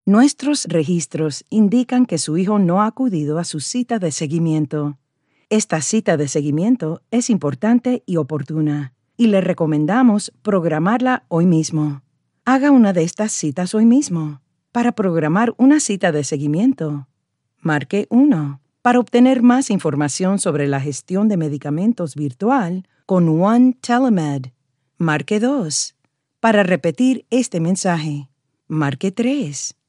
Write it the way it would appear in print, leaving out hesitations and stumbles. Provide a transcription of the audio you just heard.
Nuestros registros indican que su hijo no ha acudido a su cita de seguimiento. Esta cita de seguimiento es importante y oportuna, y le recomendamos programarla hoy mismo. Haga una de estas citas hoy mismo. Para programar una cita de seguimiento, marque 1. Para obtener más información sobre la gestión de medicamentos virtual con One Telemed, marque 2. Para repetir este mensaje, marque 3.